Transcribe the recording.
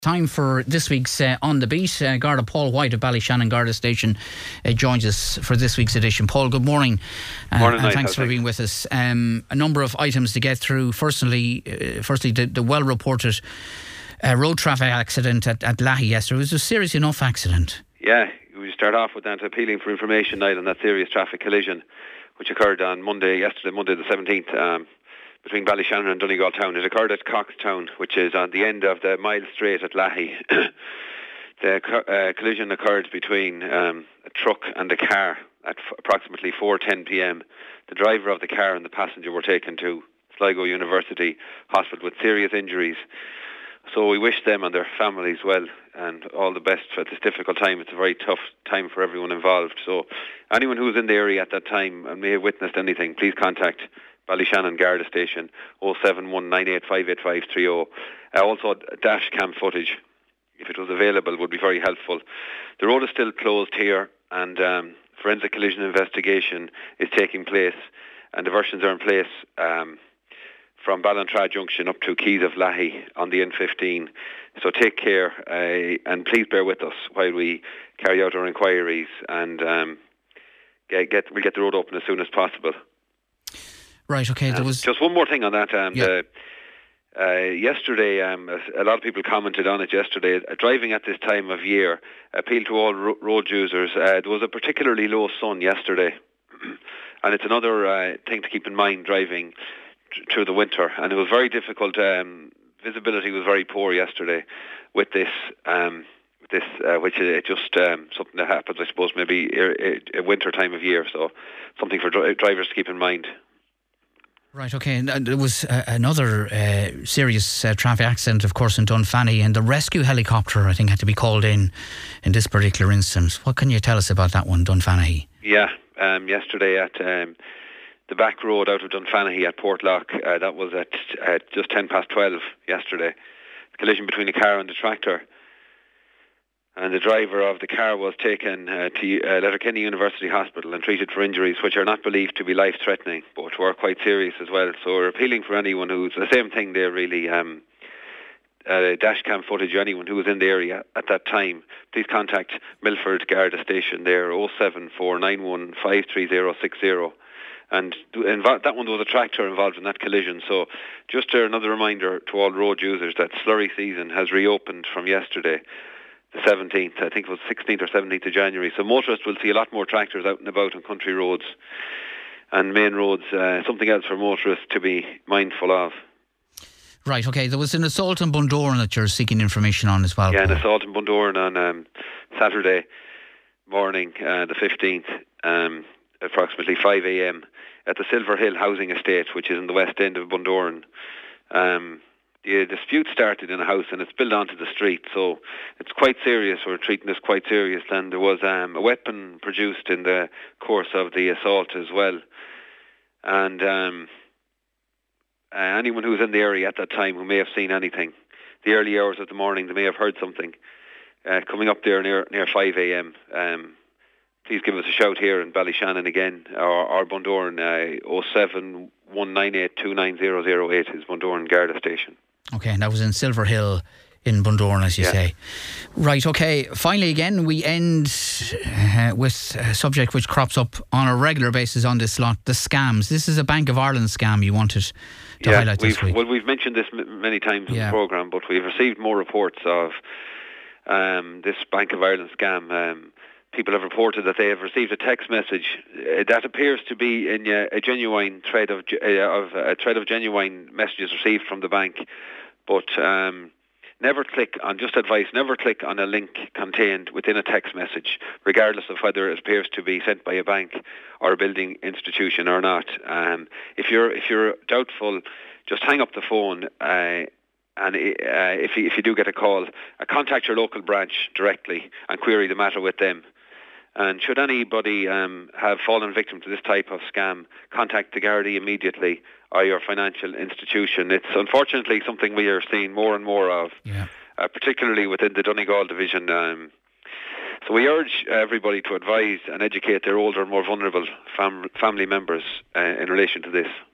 Time for this week's On the Beat. Garda Paul White of Ballyshannon Garda Station joins us for this week's edition. Paul, good morning. Morning, and thanks for being with us. A number of items to get through. Firstly, the well-reported road traffic accident at Lahey yesterday. It was a serious enough accident. Yeah, we start off with that appealing for information night on that serious traffic collision which occurred on Monday the 17th. Between Ballyshannon and Donegal town. It occurred at Coxtown, which is on the end of the Mile Straight at Lahey. The collision occurred between a truck and a car at approximately 4:10 p.m. The driver of the car and the passenger were taken to Sligo University Hospital with serious injuries. So we wish them and their families well and all the best at this difficult time. It's a very tough time for everyone involved. So anyone who was in the area at that time and may have witnessed anything, please contact Ballyshannon Garda Station 07198588530. Also dash cam footage, if it was available, would be very helpful. The road is still closed here and forensic collision investigation is taking place and diversions are in place from Ballantrae Junction up to Keys of Lahey on the N15. So take care and please bear with us while we carry out our inquiries and we'll get the road open as soon as possible. Right, okay. There was just one more thing on that. Yesterday, a lot of people commented on it yesterday. Driving at this time of year, appeal to all road users. There was a particularly low sun yesterday, and it's another thing to keep in mind driving through the winter. And it was very difficult. Visibility was very poor yesterday with this. Which is just something that happens, I suppose, maybe a winter time of year. So something for drivers to keep in mind. Right, okay. And there was another serious traffic accident, of course, in Dunfanny, and the rescue helicopter, I think, had to be called in this particular instance. What can you tell us about that one, Dunfanny? Yeah, yesterday at the back road out of Dunfanny at Portlock, that was at just 12:10 yesterday. The collision between the car and the tractor. And the driver of the car was taken to Letterkenny University Hospital and treated for injuries which are not believed to be life-threatening, but were quite serious as well. So we're appealing for anyone who's the same thing there, really. Dash cam footage, anyone who was in the area at that time, please contact Milford Garda Station there, 07491533060. And that one was a tractor involved in that collision. So just another reminder to all road users that slurry season has reopened from yesterday, the 17th, I think it was 16th or 17th of January. So motorists will see a lot more tractors out and about on country roads and main roads. Something else for motorists to be mindful of. Right, okay. There was an assault in Bundoran that you're seeking information on as well. Yeah, an assault in Bundoran on Saturday morning, the 15th, approximately 5 a.m. at the Silver Hill Housing Estate, which is in the west end of Bundoran. The dispute started in a house and it spilled onto the street, so it's quite serious. We're treating this quite serious, and there was a weapon produced in the course of the assault as well. And anyone who was in the area at that time who may have seen anything, the early hours of the morning, they may have heard something coming up there near 5 a.m. Please give us a shout here in Ballyshannon again, or Bundoran. 07198290008 is Bundoran Garda Station. Okay, and that was in Silver Hill in Bundoran, as you say. Right, okay. Finally, again, we end with a subject which crops up on a regular basis on this slot, the scams. This is a Bank of Ireland scam you wanted to highlight this week. Well, we've mentioned this many times in the programme, but we've received more reports of this Bank of Ireland scam. People have reported that they have received a text message that appears to be in a genuine thread of genuine messages received from the bank, but never click on a link contained within a text message, regardless of whether it appears to be sent by a bank or a building institution or not. If you're doubtful, just hang up the phone. And if you do get a call, contact your local branch directly and query the matter with them. And should anybody have fallen victim to this type of scam, contact the Gardaí immediately or your financial institution. It's unfortunately something we are seeing more and more of, particularly within the Donegal division. So we urge everybody to advise and educate their older, more vulnerable family members in relation to this.